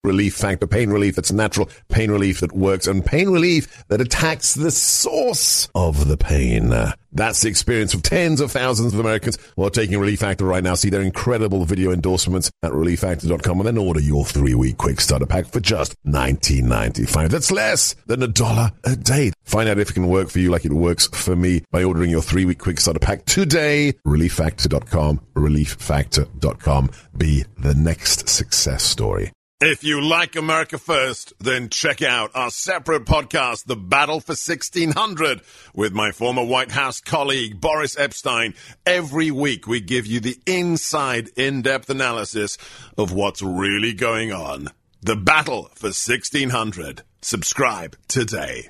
Relief Factor. Pain relief that's natural, pain relief that works, and pain relief that attacks the source of the pain. That's the experience of tens of thousands of Americans who are taking Relief Factor right now. See their incredible video endorsements at relieffactor.com and then order your 3-week quick starter pack for just $19.95. That's less than $1 a day. Find out if it can work for you like it works for me by ordering your 3-week quick starter pack today. relieffactor.com, relieffactor.com. Be the next success story. If you like America First, then check out our separate podcast, The Battle for 1600, with my former White House colleague, Boris Epstein. Every week, we give you the inside, in-depth analysis of what's really going on. The Battle for 1600. Subscribe today.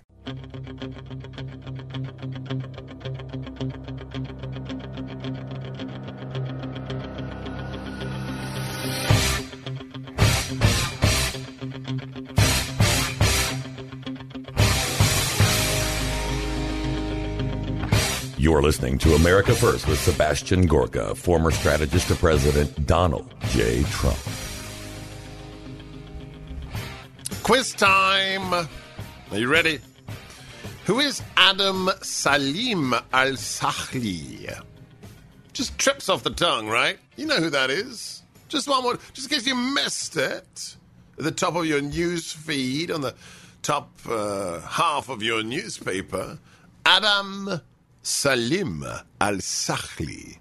You're listening to America First with Sebastian Gorka, former strategist to President Donald J. Trump. Quiz time. Are you ready? Who is Adam Salim al-Sahli? Just trips off the tongue, right? You know who that is. Just one more, just in case you missed it. At the top of your news feed, on the top half of your newspaper, Adam Salim al-Sahli.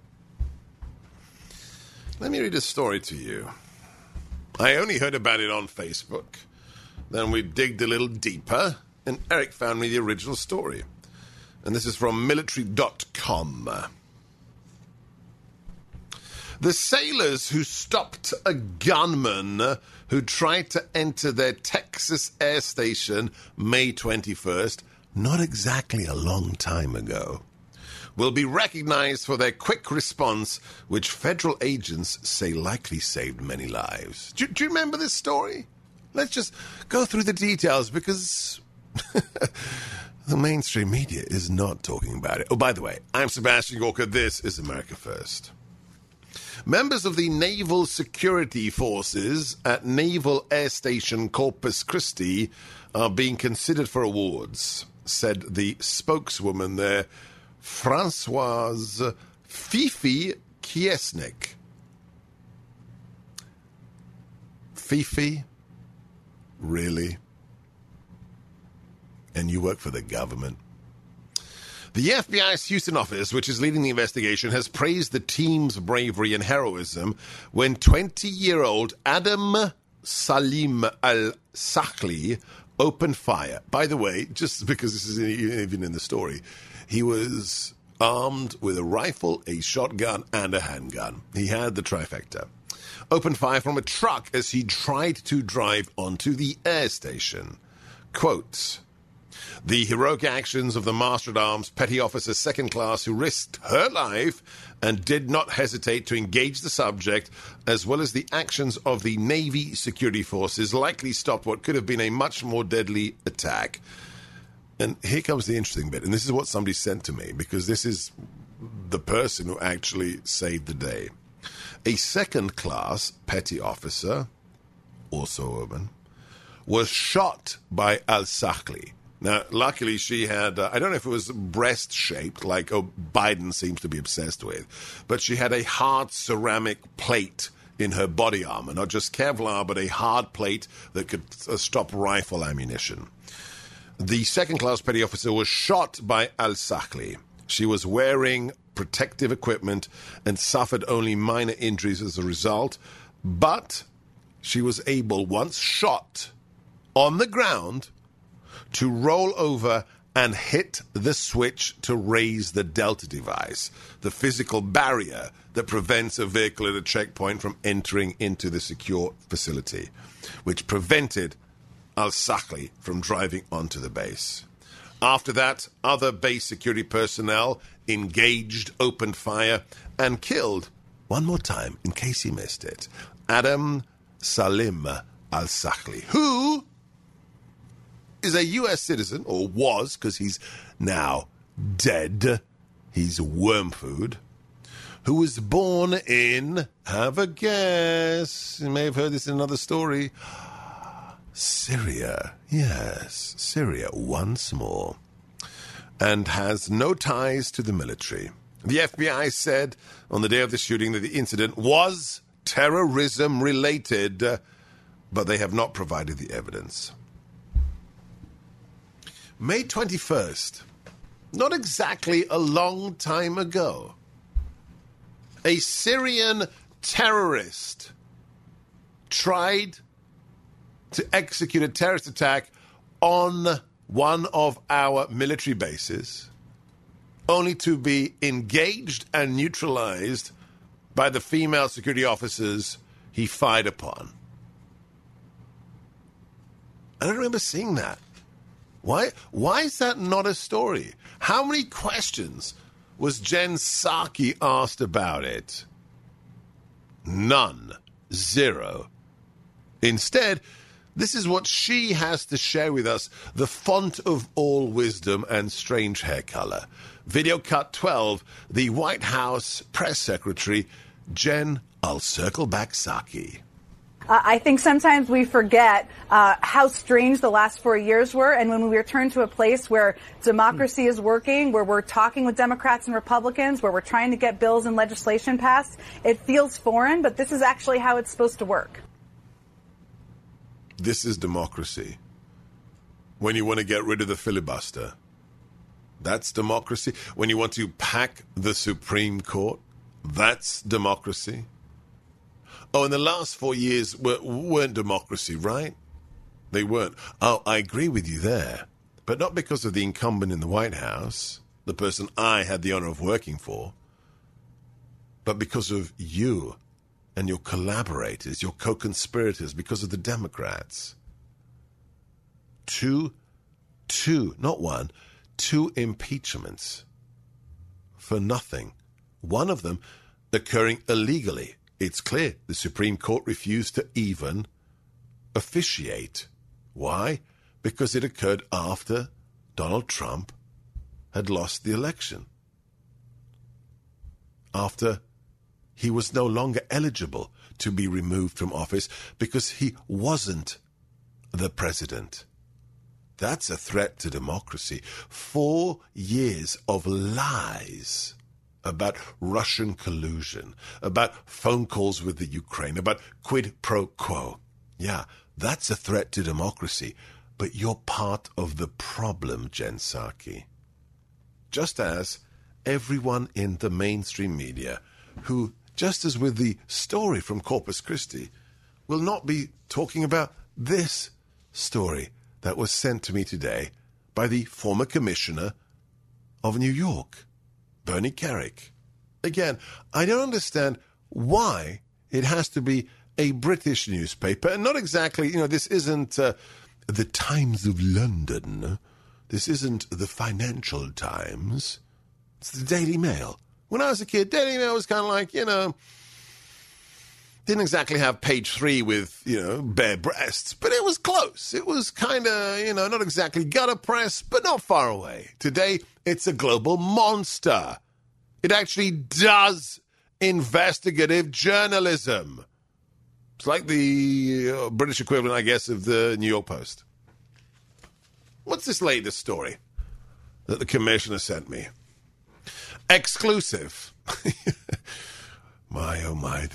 Let me read a story to you. I only heard about it on Facebook. Then we digged a little deeper, and Eric found me the original story. And this is from military.com. The sailors who stopped a gunman who tried to enter their Texas air station May 21st, not exactly a long time ago, will be recognized for their quick response, which federal agents say likely saved many lives. Do you remember this story? Let's just go through the details, because the mainstream media is not talking about it. Oh, by the way, I'm Sebastian Gorka. This is America First. Members of the Naval Security Forces at Naval Air Station Corpus Christi are being considered for awards, said the spokeswoman there, Françoise Fifi Kiesnik. Fifi? Really? And you work for the government? The FBI's Houston office, which is leading the investigation, has praised the team's bravery and heroism when 20-year-old Adam Salim al-Sahli opened fire. By the way, just because this is even in the story, he was armed with a rifle, a shotgun, and a handgun. He had the trifecta. Opened fire from a truck as he tried to drive onto the air station. Quote, the heroic actions of the Master-at-Arms Petty Officer Second Class, who risked her life and did not hesitate to engage the subject, as well as the actions of the Navy security forces, likely stopped what could have been a much more deadly attack. And here comes the interesting bit, and this is what somebody sent to me, because this is the person who actually saved the day. A second-class petty officer, also a woman, was shot by al-Sahli. Now, luckily, she had, I don't know if it was breast-shaped, like Biden seems to be obsessed with, but she had a hard ceramic plate in her body armor, not just Kevlar, but a hard plate that could stop rifle ammunition. The second-class petty officer was shot by al-Sahli. She was wearing protective equipment and suffered only minor injuries as a result, but she was able, once shot on the ground, to roll over and hit the switch to raise the Delta device, the physical barrier that prevents a vehicle at a checkpoint from entering into the secure facility, which prevented al-Sahli from driving onto the base. After that, other base security personnel engaged, opened fire, and killed, one more time, in case you missed it, Adam Salim al-Sahli, who is a U.S. citizen, or was, because he's now dead. He's worm food. Who was born in, have a guess, you may have heard this in another story, Syria. Yes, Syria once more. And has no ties to the military. The FBI said on the day of the shooting that the incident was terrorism-related, but they have not provided the evidence. May 21st, not exactly a long time ago, a Syrian terrorist tried to execute a terrorist attack on one of our military bases, only to be engaged and neutralized by the female security officers he fired upon. I don't remember seeing that. Why is that not a story? How many questions was Jen Psaki asked about it? None. Zero. Instead, this is what she has to share with us, the font of all wisdom and strange hair color. Video cut 12, the White House press secretary, Jen, I'll circle back Psaki. I think sometimes we forget how strange the last 4 years were, and when we return to a place where democracy is working, where we're talking with Democrats and Republicans, where we're trying to get bills and legislation passed, it feels foreign, but this is actually how it's supposed to work. This is democracy. When you want to get rid of the filibuster, that's democracy. When you want to pack the Supreme Court, that's democracy. Oh, and the last 4 years weren't democracy, right? They weren't. Oh, I agree with you there. But not because of the incumbent in the White House, the person I had the honor of working for, but because of you and your collaborators, your co-conspirators, because of the Democrats. Two, not one, 2 impeachments for nothing. One of them occurring illegally. It's clear the Supreme Court refused to even officiate. Why? Because it occurred after Donald Trump had lost the election. After he was no longer eligible to be removed from office because he wasn't the president. That's a threat to democracy. 4 years of lies about Russian collusion, about phone calls with the Ukraine, about quid pro quo. Yeah, that's a threat to democracy. But you're part of the problem, Jen Psaki. Just as everyone in the mainstream media who, just as with the story from Corpus Christi, will not be talking about this story that was sent to me today by the former commissioner of New York, Bernie Kerik. Again, I don't understand why it has to be a British newspaper, and not exactly, this isn't the Times of London. This isn't the Financial Times. It's the Daily Mail. When I was a kid, Daily Mail was kind of like, didn't exactly have page 3 with, bare breasts, but it was close. It was kind of, not exactly gutter press, but not far away. Today, it's a global monster. It actually does investigative journalism. It's like the British equivalent, I guess, of the New York Post. What's this latest story that the commissioner sent me? Exclusive. My, oh my.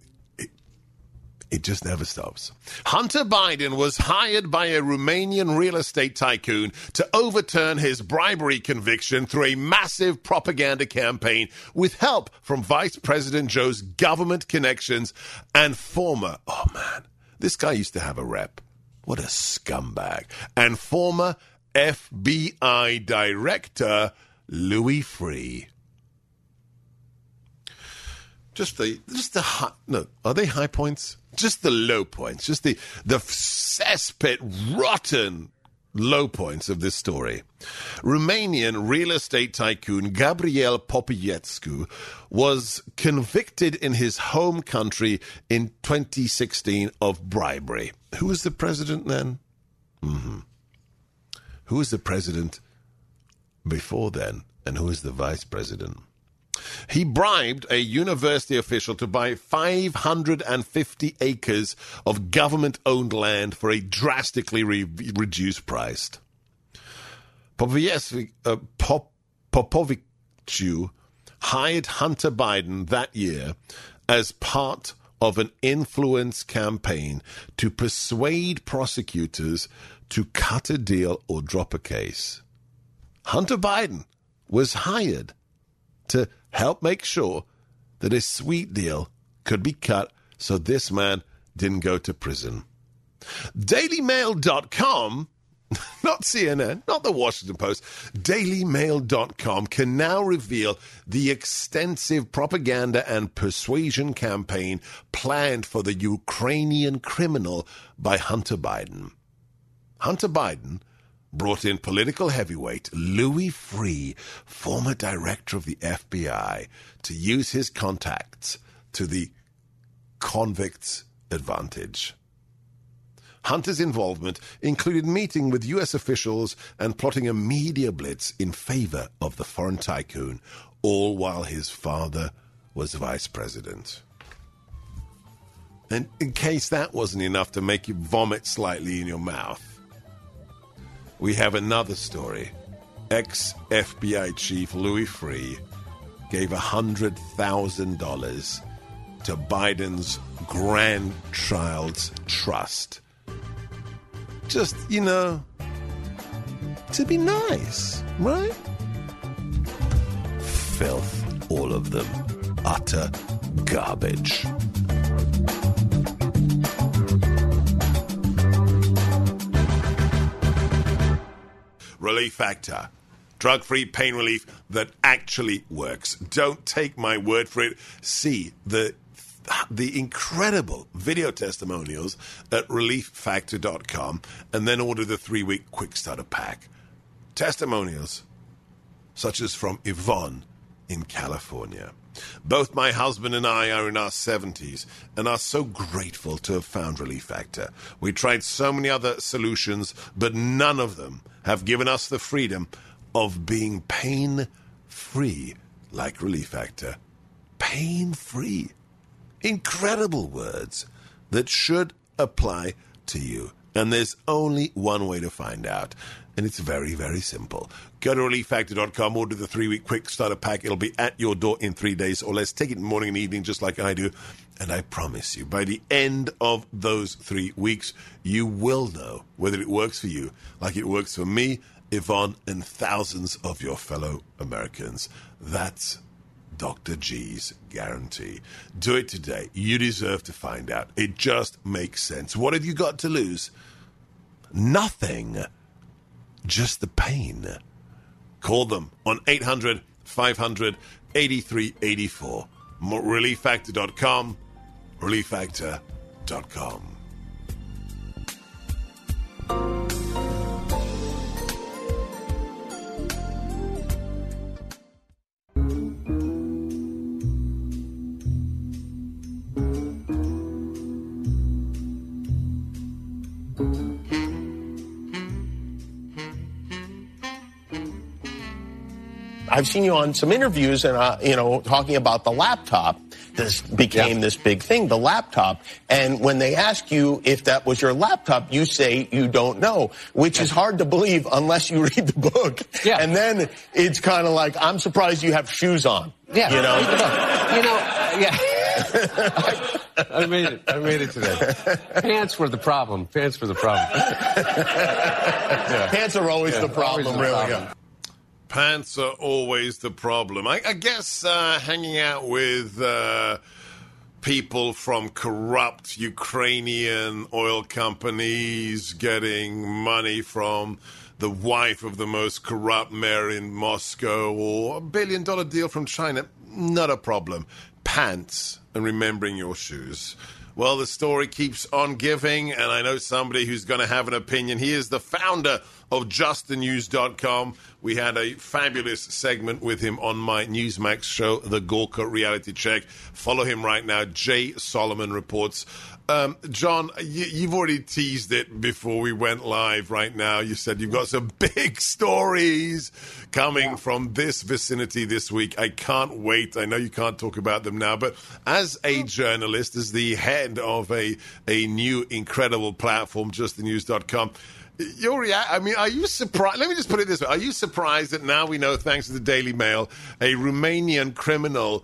It just never stops. Hunter Biden was hired by a Romanian real estate tycoon to overturn his bribery conviction through a massive propaganda campaign with help from Vice President Joe's government connections and former, oh man, this guy used to have a rep. What a scumbag. And former FBI Director Louis Freeh. Are they high points? Just the low points, just the cesspit, rotten low points of this story. Romanian real estate tycoon Gabriel Popescu was convicted in his home country in 2016 of bribery. Who was the president then? Who was the president before then? And who was the vice president? He bribed a university official to buy 550 acres of government-owned land for a drastically reduced price. Popoviciu hired Hunter Biden that year as part of an influence campaign to persuade prosecutors to cut a deal or drop a case. Hunter Biden was hired to help make sure that a sweet deal could be cut so this man didn't go to prison. DailyMail.com, not CNN, not the Washington Post, DailyMail.com can now reveal the extensive propaganda and persuasion campaign planned for the Ukrainian criminal by Hunter Biden. Hunter Biden brought in political heavyweight Louis Freeh, former director of the FBI, to use his contacts to the convict's advantage. Hunter's involvement included meeting with U.S. officials and plotting a media blitz in favor of the foreign tycoon, all while his father was vice president. And in case that wasn't enough to make you vomit slightly in your mouth, we have another story. Ex-FBI chief Louis Freeh gave $100,000 to Biden's grandchild's trust. Just, to be nice, right? Filth, all of them. Utter garbage. Relief Factor. Drug-free pain relief that actually works. Don't take my word for it. See the incredible video testimonials at relieffactor.com and then order the 3-week quick starter pack. Testimonials such as from Yvonne in California. Both my husband and I are in our 70s and are so grateful to have found Relief Factor. We tried so many other solutions, but none of them have given us the freedom of being pain-free like Relief Factor. Pain-free. Incredible words that should apply to you. And there's only one way to find out. And it's very, very simple. Go to relieffactor.com, order the 3-week quick starter pack. It'll be at your door in 3 days or less. Take it morning and evening just like I do. And I promise you, by the end of those 3 weeks, you will know whether it works for you like it works for me, Yvonne, and thousands of your fellow Americans. That's Dr. G's guarantee. Do it today. You deserve to find out. It just makes sense. What have you got to lose? Nothing. Just the pain. Call them on 800-500-8384. ReliefFactor.com. ReliefFactor.com. I've seen you on some interviews and, talking about the laptop. This became this big thing, the laptop. And when they ask you if that was your laptop, you say you don't know, which is hard to believe unless you read the book. Yeah. And then it's kind of like, I'm surprised you have shoes on. Yeah. Yeah. I made it today. Pants were the problem. Pants are always the problem, really. Yeah. Pants are always the problem. I guess hanging out with people from corrupt Ukrainian oil companies, getting money from the wife of the most corrupt mayor in Moscow, or $1 billion deal from China, not a problem. Pants and remembering your shoes. Well, the story keeps on giving, and I know somebody who's going to have an opinion. He is the founder of JustTheNews.com. We had a fabulous segment with him on my Newsmax show, The Gorka Reality Check. Follow him right now. Jay Solomon reports John, you've already teased it before we went live right now. You said you've got some big stories coming from this vicinity this week. I can't wait. I know you can't talk about them now, but as a journalist, as the head of a new incredible platform, justthenews.com, are you surprised? Let me just put it this way. Are you surprised that now we know, thanks to the Daily Mail, a Romanian criminal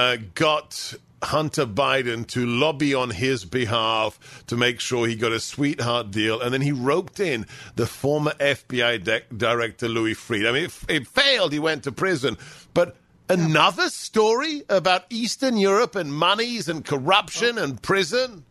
got Hunter Biden to lobby on his behalf to make sure he got a sweetheart deal, and then he roped in the former FBI director Louis Freed? I mean, it failed. He went to prison. But another story about Eastern Europe and monies and corruption and prison?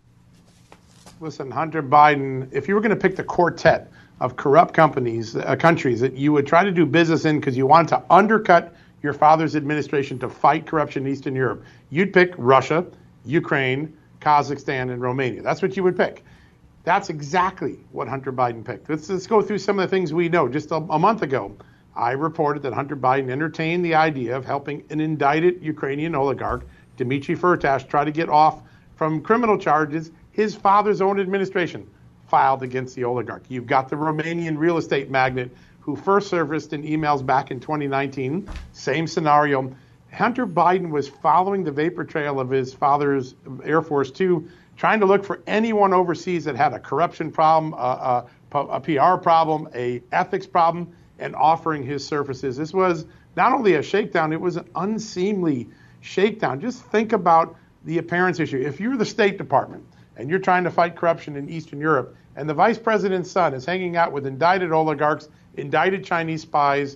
Listen, Hunter Biden, if you were going to pick the quartet of corrupt countries that you would try to do business in because you wanted to undercut your father's administration to fight corruption in Eastern Europe, you'd pick Russia, Ukraine, Kazakhstan, and Romania. That's what you would pick. That's exactly what Hunter Biden picked. Let's go through some of the things we know. Just a month ago, I reported that Hunter Biden entertained the idea of helping an indicted Ukrainian oligarch, Dmitry Firtash, try to get off from criminal charges his father's own administration filed against the oligarch. You've got the Romanian real estate magnate who first surfaced in emails back in 2019. Same scenario. Hunter Biden was following the vapor trail of his father's Air Force Two, trying to look for anyone overseas that had a corruption problem, a PR problem, a ethics problem, and offering his services. This was not only a shakedown, it was an unseemly shakedown. Just think about the appearance issue. If you're the State Department and you're trying to fight corruption in Eastern Europe, and the vice president's son is hanging out with indicted oligarchs, indicted Chinese spies,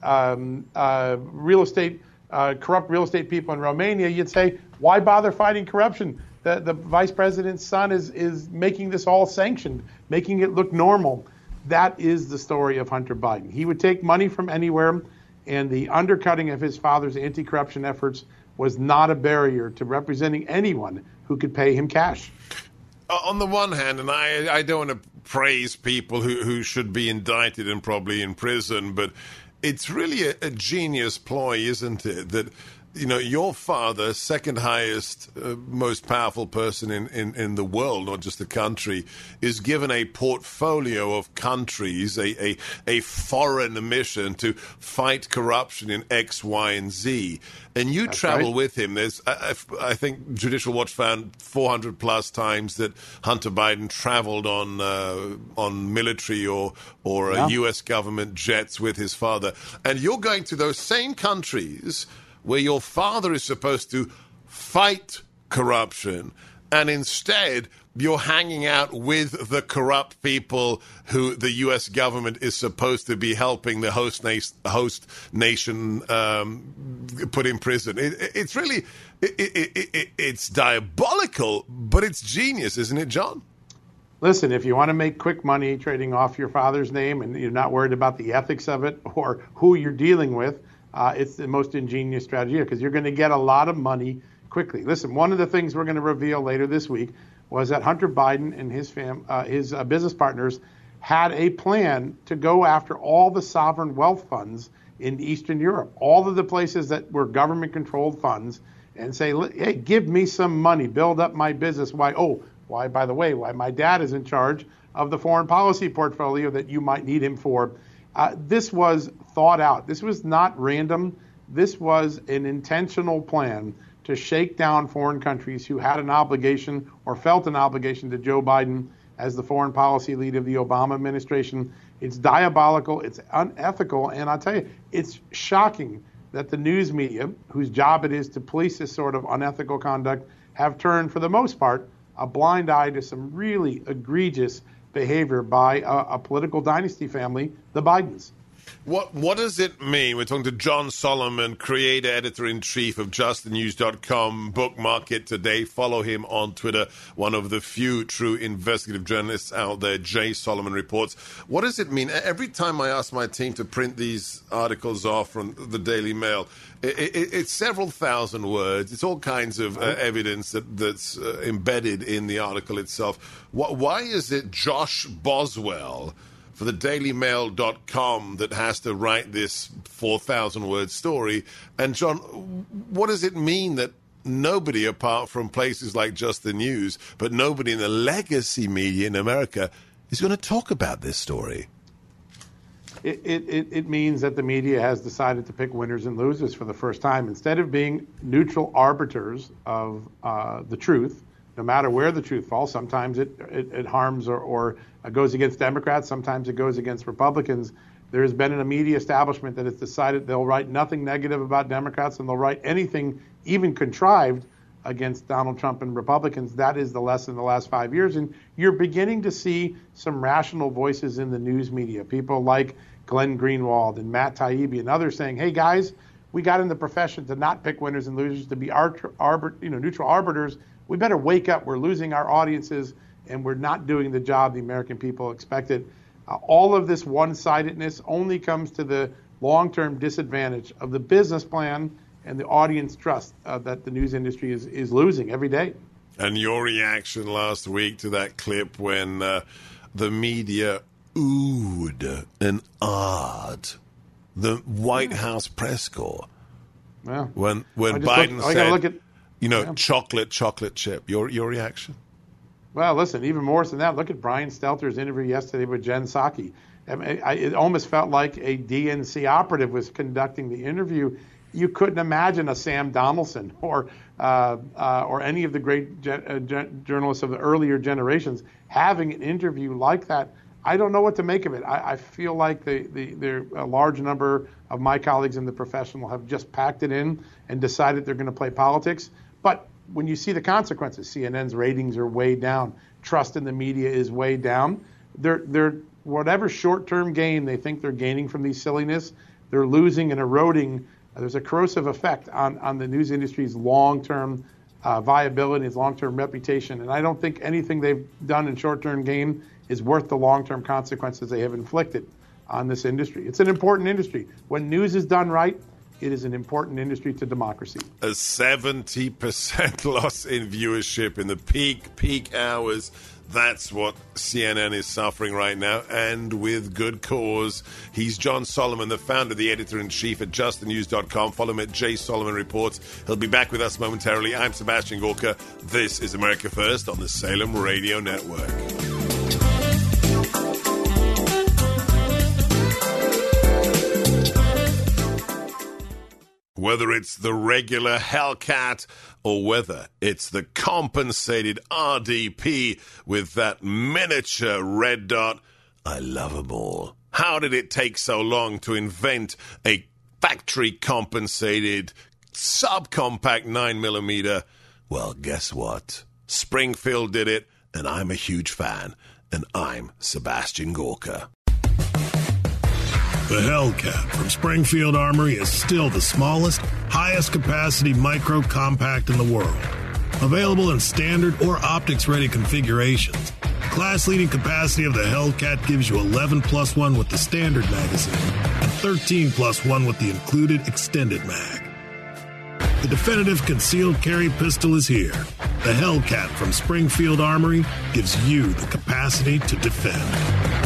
corrupt real estate people in Romania, you'd say, why bother fighting corruption? The vice president's son is making this all sanctioned, making it look normal. That is the story of Hunter Biden. He would take money from anywhere, and the undercutting of his father's anti-corruption efforts was not a barrier to representing anyone who could pay him cash. On the one hand, and I don't want to praise people who should be indicted and probably in prison, but it's really a genius ploy, isn't it? That, you know, your father, second highest, most powerful person in the world, not just the country, is given a portfolio of countries, a foreign mission to fight corruption in X, Y, and Z. And you travel with him. There's, I think, Judicial Watch found 400 plus times that Hunter Biden traveled on military or U.S. government jets with his father. And you're going to those same countries where your father is supposed to fight corruption, and instead you're hanging out with the corrupt people who the U.S. government is supposed to be helping the host nation put in prison. It's really, it's diabolical, but it's genius, isn't it, John? Listen, if you want to make quick money trading off your father's name and you're not worried about the ethics of it or who you're dealing with, it's the most ingenious strategy because you're going to get a lot of money quickly. Listen, one of the things we're going to reveal later this week was that Hunter Biden and his business partners had a plan to go after all the sovereign wealth funds in Eastern Europe, all of the places that were government-controlled funds, and say, hey, give me some money, build up my business. Why, by the way, my dad is in charge of the foreign policy portfolio that you might need him for. This was thought out. This was not random. This was an intentional plan to shake down foreign countries who had an obligation or felt an obligation to Joe Biden as the foreign policy leader of the Obama administration. It's diabolical. It's unethical. And I'll tell you, it's shocking that the news media, whose job it is to police this sort of unethical conduct, have turned, for the most part, a blind eye to some really egregious behavior by a political dynasty family, the Bidens. What does it mean? We're talking to John Solomon, creator, editor-in-chief of JustTheNews.com. Bookmark it today. Follow him on Twitter. One of the few true investigative journalists out there, Jay Solomon Reports. What does it mean? Every time I ask my team to print these articles off from the Daily Mail, it's several thousand words. It's all kinds of evidence that's embedded in the article itself. Why is it Josh Boswell for the DailyMail.com that has to write this 4,000-word story? And, John, what does it mean that nobody apart from places like Just the News, but nobody in the legacy media in America is going to talk about this story. It means that the media has decided to pick winners and losers for the first time. Instead of being neutral arbiters of the truth, no matter where the truth falls, sometimes it harms or goes against Democrats, sometimes it goes against Republicans. There has been a media establishment that has decided they'll write nothing negative about Democrats and they'll write anything, even contrived, against Donald Trump and Republicans. That is the lesson in the last 5 years. And you're beginning to see some rational voices in the news media. People like Glenn Greenwald and Matt Taibbi and others saying, hey, guys, we got in the profession to not pick winners and losers, to be neutral arbiters. We better wake up. We're losing our audiences, and we're not doing the job the American people expected. All of this one-sidedness only comes to the long-term disadvantage of the business plan and the audience trust that the news industry is losing every day. And your reaction last week to that clip when the media oohed and ahed the White House press corps. Yeah. When Biden said, chocolate chip. Your reaction? Well, listen, even more than that, look at Brian Stelter's interview yesterday with Jen Psaki. It almost felt like a DNC operative was conducting the interview. You couldn't imagine a Sam Donaldson or any of the great journalists of the earlier generations having an interview like that. I don't know what to make of it. I feel like a large number of my colleagues in the professional have just packed it in and decided they're going to play politics. But when you see the consequences, CNN's ratings are way down. Trust in the media is way down. They're whatever short-term gain they think they're gaining from these silliness, they're losing and eroding. There's a corrosive effect on the news industry's long-term viability, its long-term reputation. And I don't think anything they've done in short-term gain is worth the long-term consequences they have inflicted on this industry. It's an important industry. When news is done right, it is an important industry to democracy. A 70% loss in viewership in the peak hours. That's what CNN is suffering right now, and with good cause. He's John Solomon, the founder, the editor-in-chief at justthenews.com. Follow him at J. Solomon Reports. He'll be back with us momentarily. I'm Sebastian Gorka. This is America First on the Salem Radio Network. Whether it's the regular Hellcat or whether it's the compensated RDP with that miniature red dot, I love them all. How did it take so long to invent a factory-compensated subcompact 9mm? Well, guess what? Springfield did it, and I'm a huge fan, and I'm Sebastian Gorka. The Hellcat from Springfield Armory is still the smallest, highest capacity micro compact in the world. Available in standard or optics-ready configurations. Class-leading capacity of the Hellcat gives you 11+1 with the standard magazine and 13+1 with the included extended mag. The definitive concealed carry pistol is here. The Hellcat from Springfield Armory gives you the capacity to defend.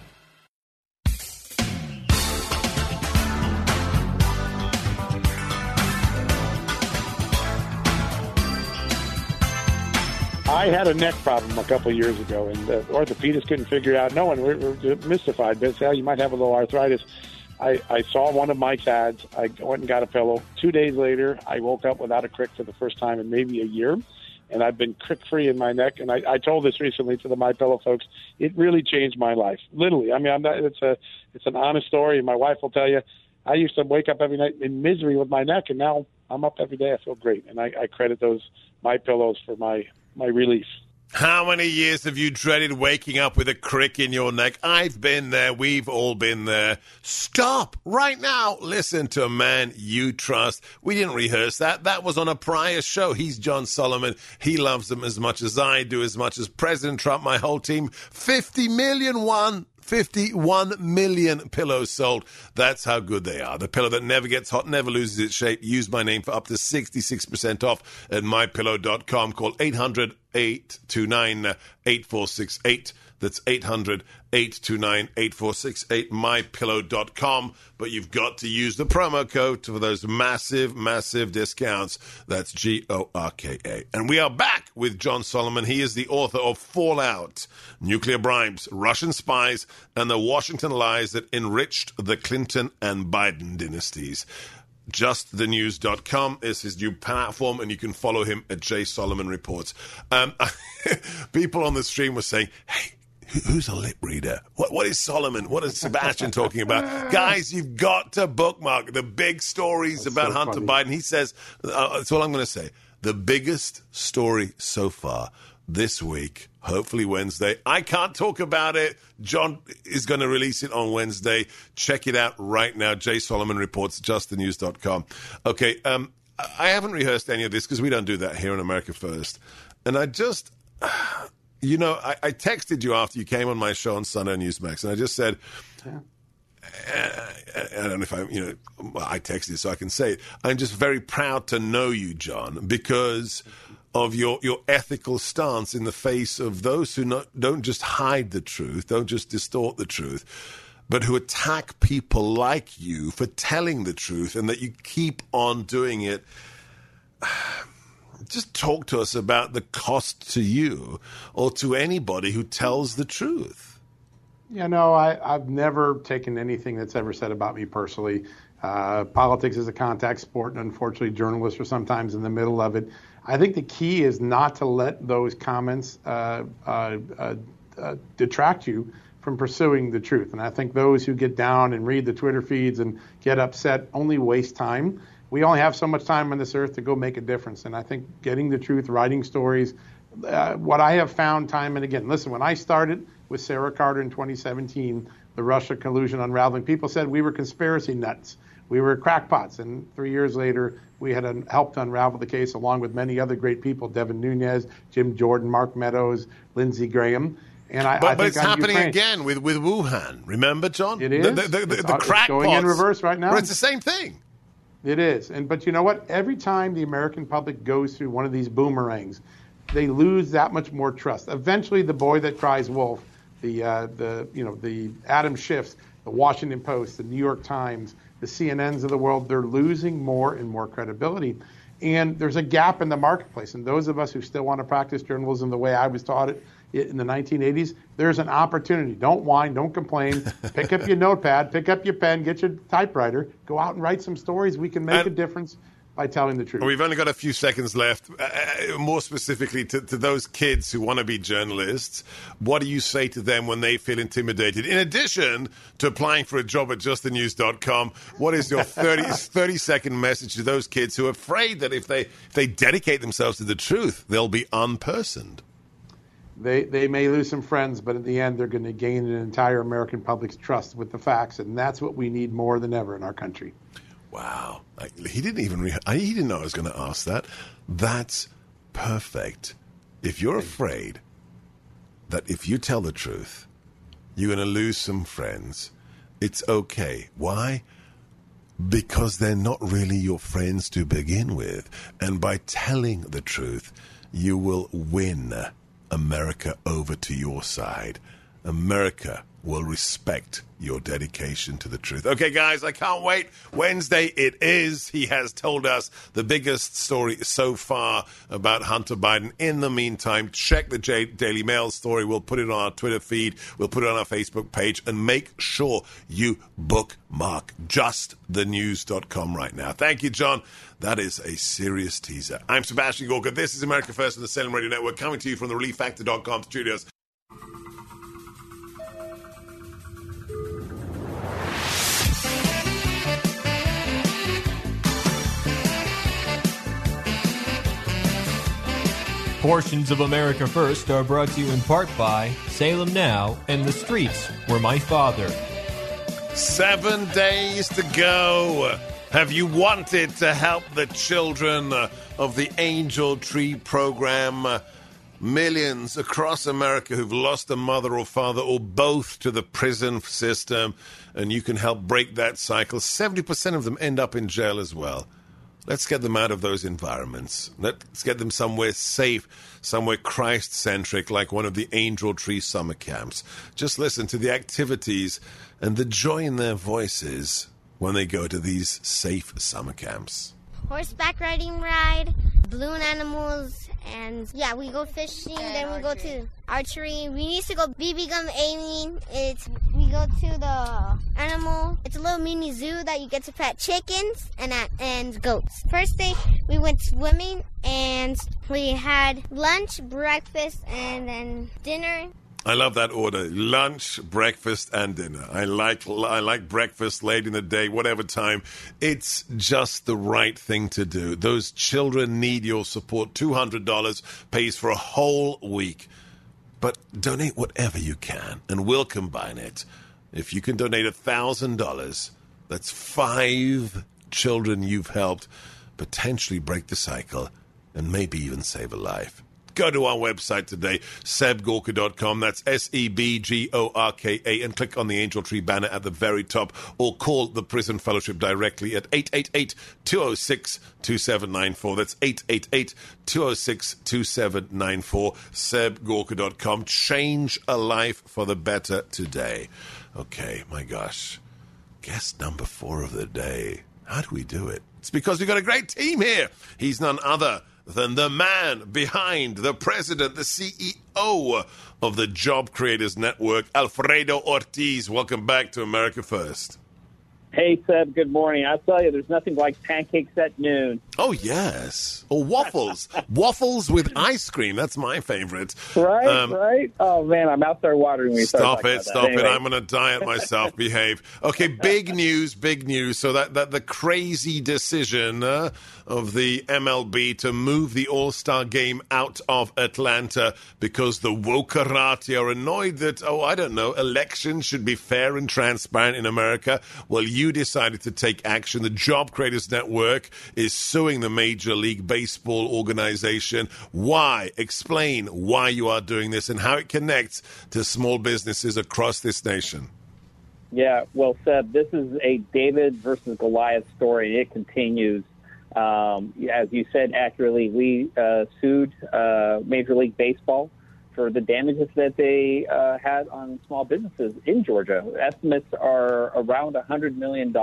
I had a neck problem a couple of years ago, and the orthopedist couldn't figure it out. No one, we're mystified. They said, you might have a little arthritis. I saw one of Mike's ads. I went and got a pillow. 2 days later, I woke up without a crick for the first time in maybe a year, and I've been crick-free in my neck. And I told this recently to the MyPillow folks. It really changed my life, literally. I mean, it's an honest story. My wife will tell you, I used to wake up every night in misery with my neck, and now I'm up every day. I feel great, and I credit those MyPillows for my relief. How many years have you dreaded waking up with a crick in your neck? I've been there. We've all been there. Stop right now. Listen to a man you trust. We didn't rehearse that. That was on a prior show. He's John Solomon. He loves them as much as I do, as much as President Trump, my whole team. 51 million pillows sold. That's how good they are. The pillow that never gets hot, never loses its shape. Use my name for up to 66% off at mypillow.com. Call 800-829-8468. That's 800-829-8468, mypillow.com. But you've got to use the promo code for those massive, massive discounts. That's GORKA. And we are back with John Solomon. He is the author of Fallout, Nuclear Bribes, Russian Spies, and the Washington Lies that Enriched the Clinton and Biden dynasties. JustTheNews.com is his new platform, and you can follow him at J. Solomon Reports. People on the stream were saying, hey, who's a lip reader? What is Solomon? What is Sebastian talking about? Guys, you've got to bookmark the big stories about Hunter Biden. He says, that's all I'm going to say, the biggest story so far this week, hopefully Wednesday. I can't talk about it. John is going to release it on Wednesday. Check it out right now. J. Solomon Reports, justthenews.com. Okay, I haven't rehearsed any of this because we don't do that here in America First. And I just, I texted you after you came on my show on Sunday Newsmax, and I just said, I don't know if I texted you so I can say it. I'm just very proud to know you, John, because of your ethical stance in the face of those who don't just hide the truth, don't just distort the truth, but who attack people like you for telling the truth, and that you keep on doing it. Just talk to us about the cost to you or to anybody who tells the truth. I've never taken anything that's ever said about me personally. Politics is a contact sport, and unfortunately journalists are sometimes in the middle of it. I think the key is not to let those comments detract you from pursuing the truth. And I think those who get down and read the Twitter feeds and get upset only waste time. We only have so much time on this earth to go make a difference. And I think getting the truth, writing stories, what I have found time and again, listen, when I started with Sarah Carter in 2017, the Russia collusion unraveling, people said we were conspiracy nuts. We were crackpots, and 3 years later, we had helped unravel the case along with many other great people, Devin Nunes, Jim Jordan, Mark Meadows, Lindsey Graham. And I but think it's happening again with Wuhan. Remember, John? It is. The crackpots. Going in reverse right now. But it's the same thing. It is. But you know what? Every time the American public goes through one of these boomerangs, they lose that much more trust. Eventually, the boy that cries wolf, the Adam Schiffs, the Washington Post, the New York Times, the CNNs of the world, they're losing more and more credibility. And there's a gap in the marketplace. And those of us who still want to practice journalism the way I was taught it in the 1980s, there's an opportunity. Don't whine, don't complain. Pick up your notepad, pick up your pen, get your typewriter, go out and write some stories. We can make a difference by telling the truth. We've only got a few seconds left. More specifically to those kids who want to be journalists, what do you say to them when they feel intimidated? In addition to applying for a job at justthenews.com, what is your 30-second message to those kids who are afraid that if they dedicate themselves to the truth, they'll be unpersoned? They may lose some friends, but in the end, they're going to gain an entire American public's trust with the facts, and that's what we need more than ever in our country. Wow. He didn't know I was going to ask that. That's perfect. If you're afraid that if you tell the truth, you're going to lose some friends, it's okay. Why? Because they're not really your friends to begin with. And by telling the truth, you will win America over to your side. America will respect your dedication to the truth. Okay, guys, I can't wait. Wednesday it is. He has told us the biggest story so far about Hunter Biden. In the meantime, check the Daily Mail story. We'll put it on our Twitter feed. We'll put it on our Facebook page. And make sure you bookmark justthenews.com right now. Thank you, John. That is a serious teaser. I'm Sebastian Gorka. This is America First on the Salem Radio Network, coming to you from the ReliefFactor.com studios. Portions of America First are brought to you in part by Salem Now and the Streets Were My Father. 7 days to go. Have you wanted to help the children of the Angel Tree program? Millions across America who've lost a mother or father or both to the prison system, and you can help break that cycle. 70% of them end up in jail as well. Let's get them out of those environments. Let's get them somewhere safe, somewhere Christ-centric, like one of the Angel Tree summer camps. Just listen to the activities and the joy in their voices when they go to these safe summer camps. Horseback riding ride, balloon animals, and yeah, we go fishing, then we go to archery. We used to go BB gun aiming. We go to the animal. It's a little mini zoo that you get to pet chickens and goats. First day, we went swimming, and we had lunch, breakfast, and then dinner. I love that order. Lunch, breakfast, and dinner. I like breakfast late in the day, whatever time. It's just the right thing to do. Those children need your support. $200 pays for a whole week. But donate whatever you can, and we'll combine it. If you can donate $1,000, that's 5 children you've helped potentially break the cycle and maybe even save a life. Go to our website today, sebgorka.com. That's SEBGORKA, and click on the Angel Tree banner at the very top, or call the Prison Fellowship directly at 888-206-2794. That's 888-206-2794. sebgorka.com. Change a life for the better today. Okay, my gosh. Guest number 4 of the day. How do we do it? It's because we've got a great team here. He's none other than the man behind, the president, the CEO of the Job Creators Network, Alfredo Ortiz. Welcome back to America First. Hey, Seb, good morning. I'll tell you, there's nothing like pancakes at noon. Oh, yes. Or waffles. Waffles with ice cream. That's my favorite. Right, right? Oh, man, I'm out there watering when you start talking about that. Stop it. I'm going to diet myself. Behave. Okay, big news. So that the crazy decision of the MLB to move the All-Star game out of Atlanta because the wokerati are annoyed that, elections should be fair and transparent in America. Well, you decided to take action. The Job Creators Network is suing the Major League Baseball organization. Why? Explain why you are doing this and how it connects to small businesses across this nation. Yeah, well, Seb, this is a David versus Goliath story. It continues. As you said accurately, we sued Major League Baseball for the damages that they had on small businesses in Georgia. Estimates are around $100 million.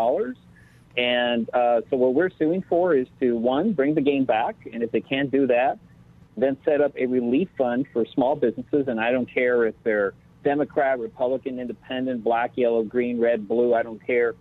And so what we're suing for is to, one, bring the game back. And if they can't do that, then set up a relief fund for small businesses. And I don't care if they're Democrat, Republican, Independent, black, yellow, green, red, blue. I don't care.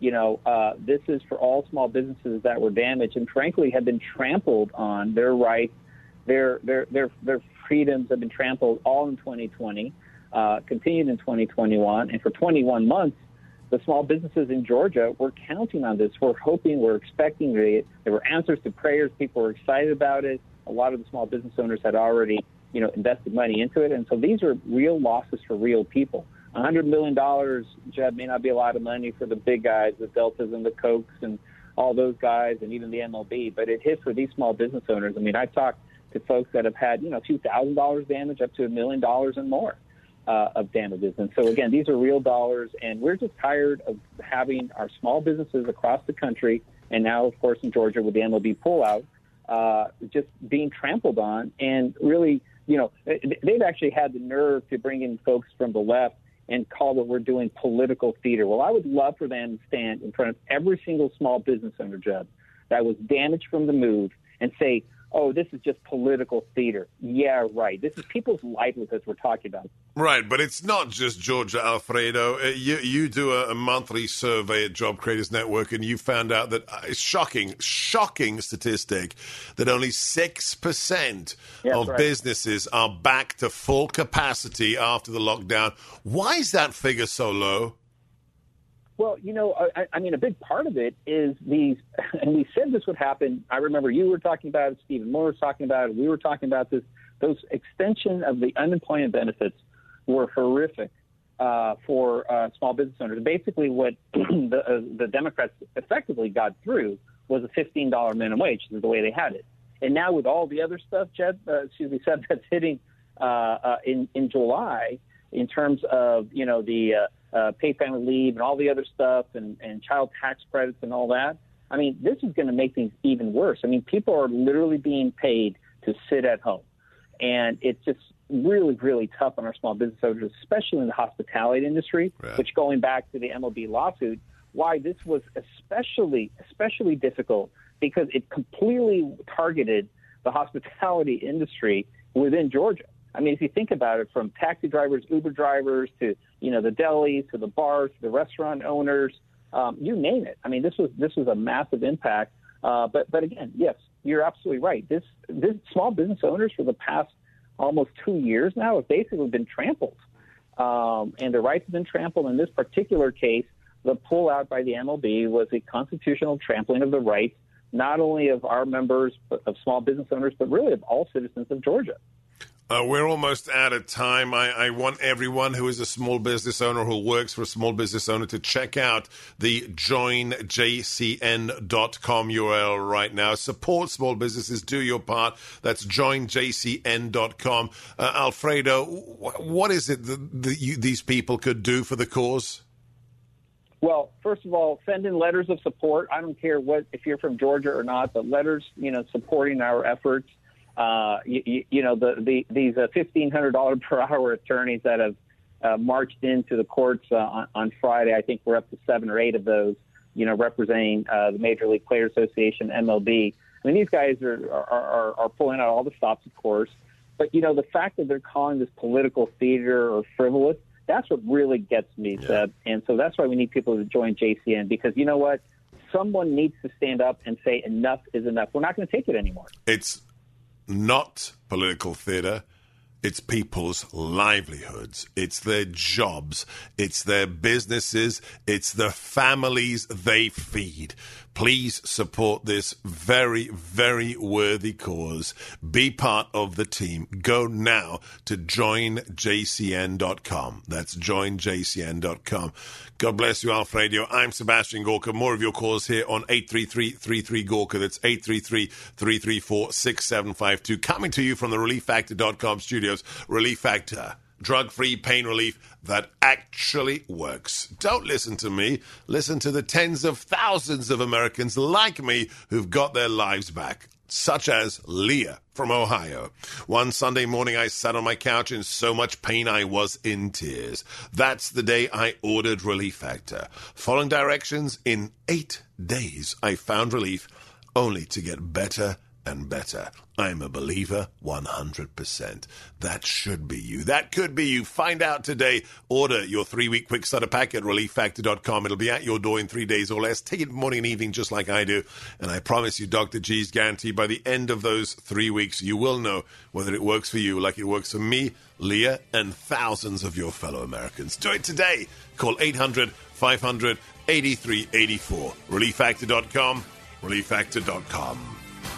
This is for all small businesses that were damaged and, frankly, have been trampled on. Their rights, their freedoms have been trampled all in 2020, continued in 2021. And for 21 months, the small businesses in Georgia were counting on this. We're hoping, we're expecting it. There were answers to prayers. People were excited about it. A lot of the small business owners had already, invested money into it. And so these are real losses for real people. $100 million, Jeb, may not be a lot of money for the big guys, the Deltas and the Cokes and all those guys and even the MLB, but it hits for these small business owners. I mean, I talked to folks that have had, a few $1,000 damage up to $1 million and more of damages. And so, again, these are real dollars, and we're just tired of having our small businesses across the country, and now, of course, in Georgia with the MLB pullout, just being trampled on. And really, they've actually had the nerve to bring in folks from the left and call what we're doing political theater. Well, I would love for them to stand in front of every single small business owner, Jeb, that was damaged from the move and say, oh, this is just political theater. Yeah, right. This is people's livelihoods we're talking about. Right, but it's not just Georgia, Alfredo. You do a monthly survey at Job Creators Network, and you found out that shocking statistic that only 6% of businesses are back to full capacity after the lockdown. Why is that figure so low? Well, I mean, a big part of it is these, and we said this would happen. I remember you were talking about it, Stephen Moore was talking about it, we were talking about this. Those extension of the unemployment benefits were horrific for small business owners. Basically, what the Democrats effectively got through was a $15 minimum wage, is the way they had it. And now with all the other stuff, Seb, that's hitting in July in terms of, paid family leave and all the other stuff and child tax credits and all that, I mean, this is going to make things even worse. I mean, people are literally being paid to sit at home. And it's just really, really tough on our small business owners, especially in the hospitality industry, right. Which, going back to the MLB lawsuit, why this was especially difficult, because it completely targeted the hospitality industry within Georgia. I mean, if you think about it, from taxi drivers, Uber drivers, to, the delis, to the bars, to the restaurant owners, you name it. I mean, this was a massive impact. But again, yes, you're absolutely right. This small business owners for the past almost 2 years now have basically been trampled, and their rights have been trampled. In this particular case, the pullout by the MLB was a constitutional trampling of the rights, not only of our members, of small business owners, but really of all citizens of Georgia. We're almost out of time. I want everyone who is a small business owner, who works for a small business owner, to check out the joinjcn.com URL right now. Support small businesses. Do your part. That's joinjcn.com. Alfredo, what is it that these people could do for the cause? Well, first of all, send in letters of support. I don't care if you're from Georgia or not, but letters, supporting our efforts. These $1,500 per hour attorneys that have marched into the courts on Friday. I think we're up to 7 or 8 of those, representing the Major League Players Association, MLB. I mean, these guys are pulling out all the stops, of course. But, the fact that they're calling this political theater or frivolous, that's what really gets me, Seb. And so that's why we need people to join JCN, because you know what? Someone needs to stand up and say enough is enough. We're not going to take it anymore. It's not political theater. It's people's livelihoods. It's their jobs. It's their businesses. It's the families they feed. Please support this very, very worthy cause. Be part of the team. Go now to joinjcn.com. That's joinjcn.com. God bless you, Alfredo. I'm Sebastian Gorka. More of your calls here on 833-33-GORKA. That's 833-334-6752. Coming to you from the ReliefFactor.com studios. Relief Factor. Drug-free pain relief that actually works. Don't listen to me. Listen to the tens of thousands of Americans like me who've got their lives back, such as Leah from Ohio. One Sunday morning, I sat on my couch in so much pain I was in tears. That's the day I ordered Relief Factor. Following directions, in 8 days, I found relief, only to get better and better. I'm a believer 100%. That should be you. That could be you. Find out today. Order your 3-week quick starter pack at relieffactor.com. It'll be at your door in 3 days or less. Take it morning and evening just like I do. And I promise you, Dr. G's guarantee, by the end of those 3 weeks, you will know whether it works for you like it works for me, Leah, and thousands of your fellow Americans. Do it today. Call 800-500-8384. Relieffactor.com. Relieffactor.com.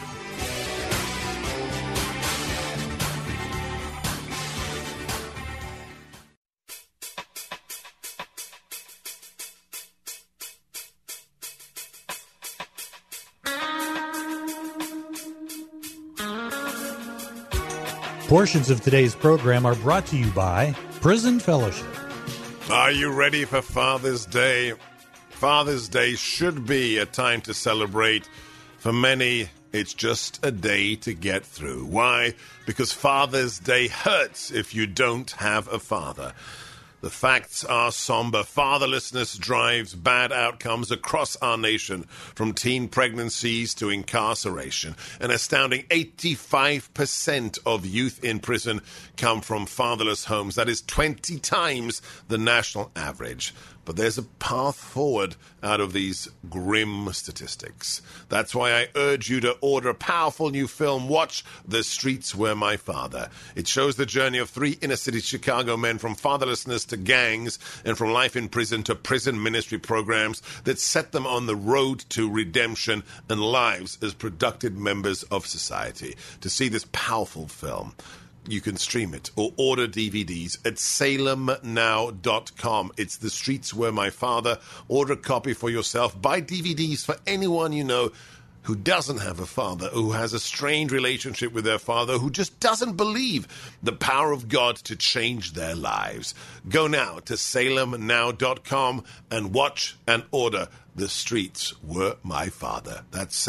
Portions of today's program are brought to you by Prison Fellowship. Are you ready for Father's Day? Father's Day should be a time to celebrate. For many, it's just a day to get through. Why? Because Father's Day hurts if you don't have a father. The facts are somber. Fatherlessness drives bad outcomes across our nation, from teen pregnancies to incarceration. An astounding 85% of youth in prison come from fatherless homes. That is 20 times the national average. But there's a path forward out of these grim statistics. That's why I urge you to order a powerful new film, Watch The Streets Were My Father. It shows the journey of 3 inner-city Chicago men from fatherlessness to gangs and from life in prison to prison ministry programs that set them on the road to redemption and lives as productive members of society. To see this powerful film, you can stream it or order DVDs at salemnow.com. It's The Streets Were My Father. Order a copy for yourself. Buy DVDs for anyone you know who doesn't have a father, who has a strained relationship with their father, who just doesn't believe the power of God to change their lives. Go now to salemnow.com and watch and order The Streets Were My Father. That's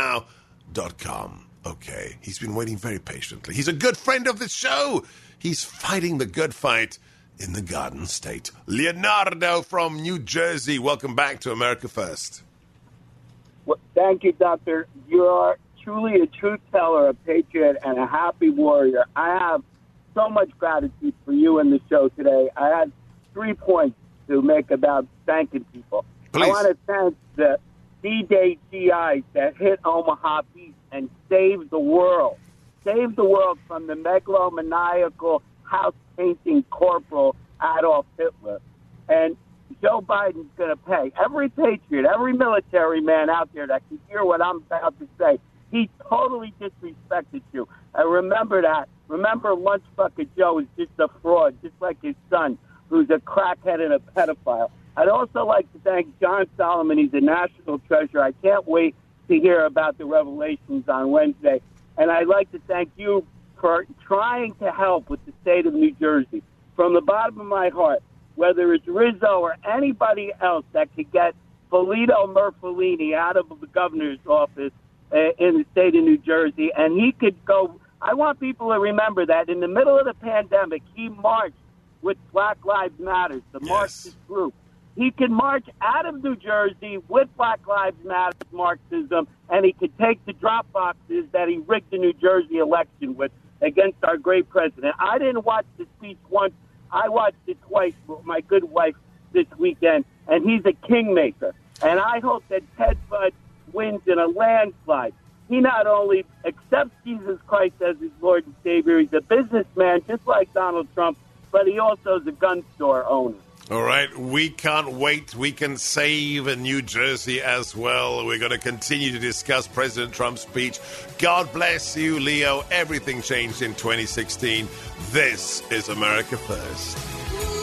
salemnow.com. Okay, he's been waiting very patiently. He's a good friend of the show. He's fighting the good fight in the Garden State. Leonardo from New Jersey, welcome back to America First. Well, thank you, Doctor. You are truly a truth teller, a patriot, and a happy warrior. I have so much gratitude for you and the show today. I had 3 points to make about thanking people. Please. I want to thank the D-Day GIs that hit Omaha Beach and saved the world. Saved the world from the megalomaniacal house-painting corporal Adolf Hitler. And Joe Biden's going to pay. Every patriot, every military man out there that can hear what I'm about to say, he totally disrespected you. And remember that. Remember, Lunch Bucket Joe is just a fraud, just like his son, who's a crackhead and a pedophile. I'd also like to thank John Solomon. He's a national treasure. I can't wait to hear about the revelations on Wednesday. And I'd like to thank you for trying to help with the state of New Jersey. From the bottom of my heart, whether it's Rizzo or anybody else that could get Polito Murfolini out of the governor's office in the state of New Jersey, and he could go. I want people to remember that in the middle of the pandemic, he marched with Black Lives Matter, the Marxist group. He could march out of New Jersey with Black Lives Matter Marxism, and he could take the drop boxes that he rigged the New Jersey election with against our great president. I didn't watch the speech once. I watched it twice with my good wife this weekend, and he's a kingmaker. And I hope that Ted Budd wins in a landslide. He not only accepts Jesus Christ as his Lord and Savior, he's a businessman just like Donald Trump, but he also is a gun store owner. All right, we can't wait. We can save New Jersey as well. We're going to continue to discuss President Trump's speech. God bless you, Leo. Everything changed in 2016. This is America First.